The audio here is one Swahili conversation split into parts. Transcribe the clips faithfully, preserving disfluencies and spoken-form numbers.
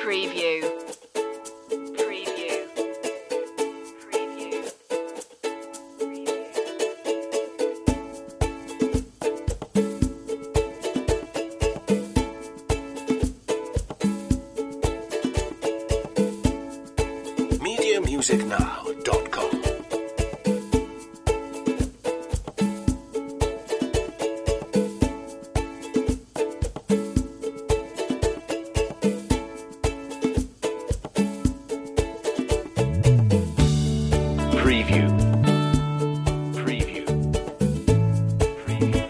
Preview. Preview. Preview. media music now dot com. Preview. Preview. Preview.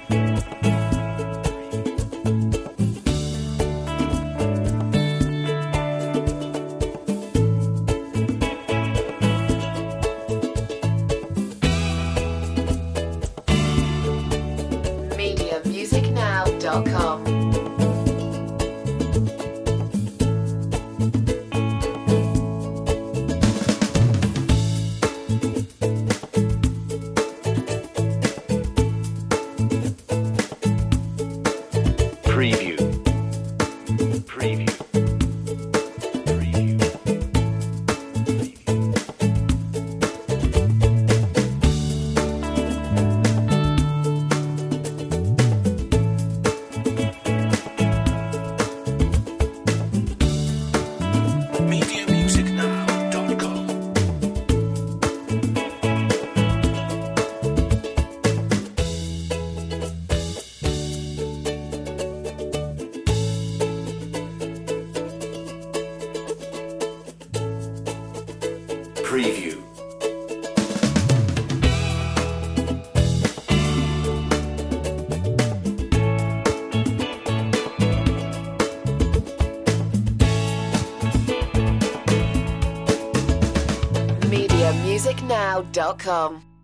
media music now dot com. Preview. Preview. Preview. media music now dot com. Preview. media music now dot com.